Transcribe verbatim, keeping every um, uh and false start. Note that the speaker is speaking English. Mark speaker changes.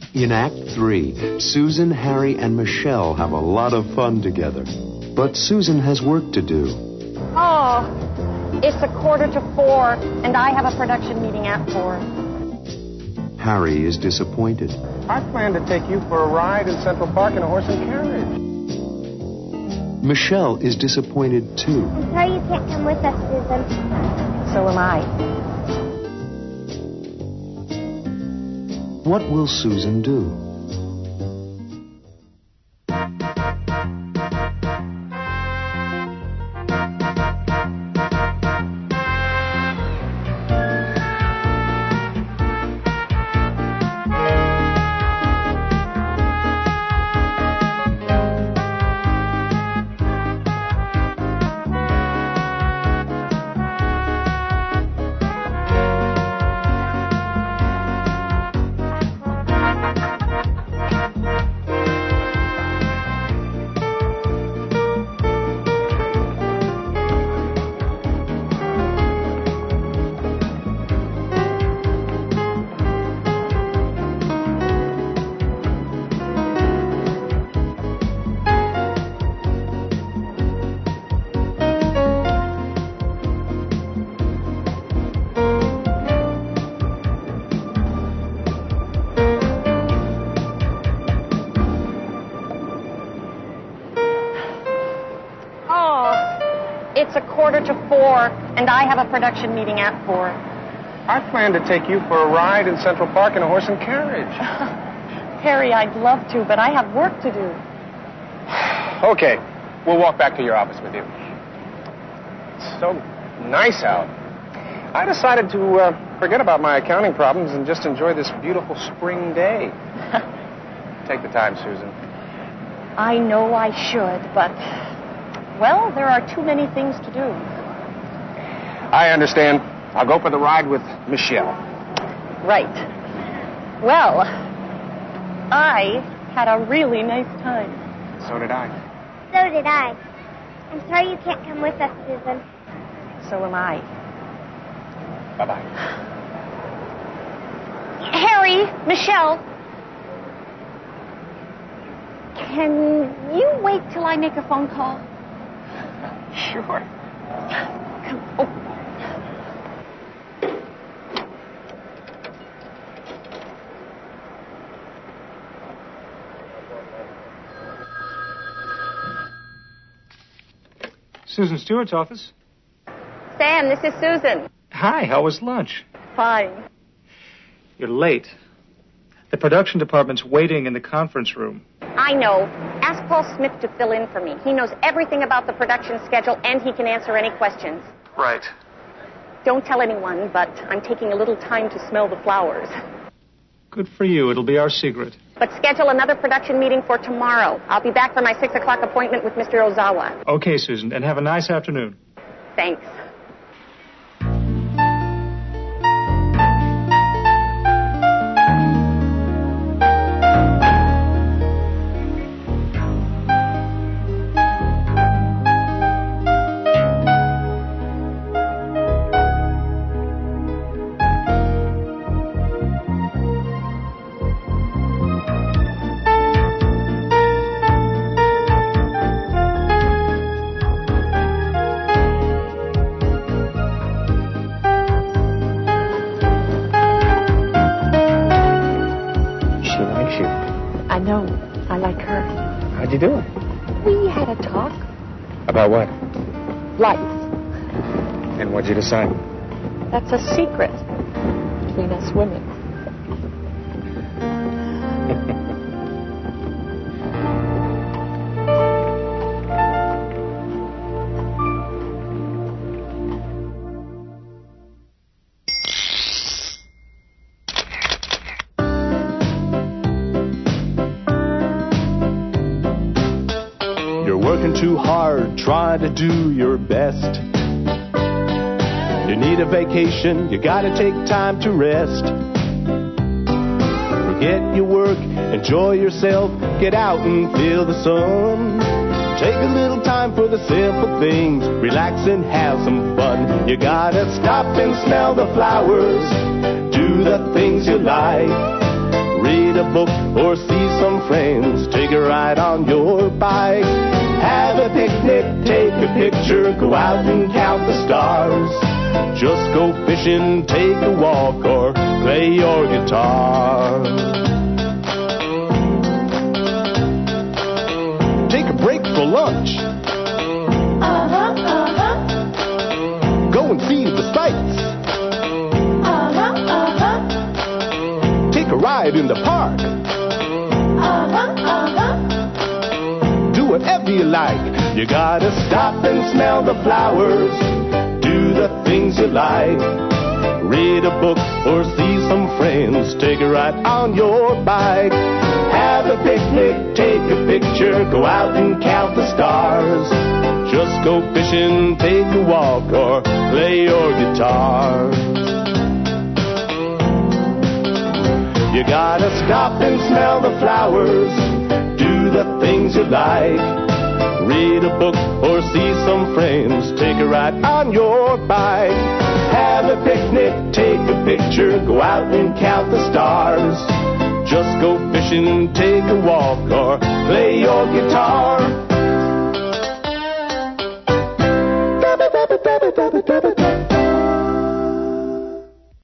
Speaker 1: In Act Three, Susan, Harry, and Michelle have a lot of fun together. But Susan has work to do.
Speaker 2: Oh, it's a quarter to four, and I have a production meeting at four.
Speaker 1: Harry is disappointed.
Speaker 3: I plan to take you for a ride in Central Park in a horse and carriage.
Speaker 1: Michelle is disappointed, too.
Speaker 4: I'm sorry you can't come with us, Susan.
Speaker 2: So am I.
Speaker 1: What will Susan do?
Speaker 2: It's a quarter to four, and I have a production meeting at four.
Speaker 3: I plan to take you for a ride in Central Park in a horse and carriage.
Speaker 2: Harry, I'd love to, but I have work to do.
Speaker 3: Okay, we'll walk back to your office with you. It's so nice out. I decided to uh, forget about my accounting problems and just enjoy this beautiful spring day. Take the time, Susan.
Speaker 2: I know I should, but... well, there are too many things to do.
Speaker 3: I understand. I'll go for the ride with Michelle.
Speaker 2: Right. Well, I had a really nice time.
Speaker 3: So did I.
Speaker 4: So did I. I'm sorry you can't come with us, Susan.
Speaker 2: So am I.
Speaker 3: Bye-bye.
Speaker 2: Harry, Michelle. Can you wait till I make a phone call?
Speaker 3: Sure.
Speaker 2: Come, oh.
Speaker 5: Susan Stewart's office.
Speaker 2: Sam, this is Susan.
Speaker 5: Hi, how was lunch?
Speaker 2: Fine.
Speaker 5: You're late. The production department's waiting in the conference room.
Speaker 2: I know. Ask Paul Smith to fill in for me. He knows everything about the production schedule, and he can answer any questions.
Speaker 5: Right.
Speaker 2: Don't tell anyone, but I'm taking a little time to smell the flowers.
Speaker 5: Good for you. It'll be our secret.
Speaker 2: But schedule another production meeting for tomorrow. I'll be back for my six o'clock appointment with Mister Ozawa.
Speaker 5: Okay, Susan, and have a nice afternoon.
Speaker 2: Thanks. I know. I like her.
Speaker 3: How'd you do it?
Speaker 2: We had a talk.
Speaker 3: About what?
Speaker 2: Life.
Speaker 3: And what'd you decide?
Speaker 2: That's a secret between us women.
Speaker 6: Working too hard, trying to do your best. You need a vacation, you gotta take time to rest. Forget your work, enjoy yourself, get out and feel the sun. Take a little time for the simple things, relax and have some fun. You gotta stop and smell the flowers, do the things you like. Read a book or see some friends. Take a ride on your bike. Have a picnic, take a picture, go out and count the stars. Just go fishing, take a walk, or play your guitar. Take a break for lunch.
Speaker 7: Uh-huh, uh-huh.
Speaker 6: Go and see the sights.
Speaker 7: Uh-huh, uh-huh.
Speaker 6: Take a ride in the park.
Speaker 7: Uh-huh, uh-huh.
Speaker 6: Do whatever you like. You gotta stop and smell the flowers. Do the things you like. Read a book or see some friends. Take a ride on your bike. Have a picnic, take a picture, go out and count the stars. Just go fishing, take a walk, or play your guitar. You gotta stop and smell the flowers. Do the things you like. Read a book or see some friends. Take a ride on your bike. Have a picnic, take a picture, go out and count the stars. Just go fishing, take a walk, or play your guitar.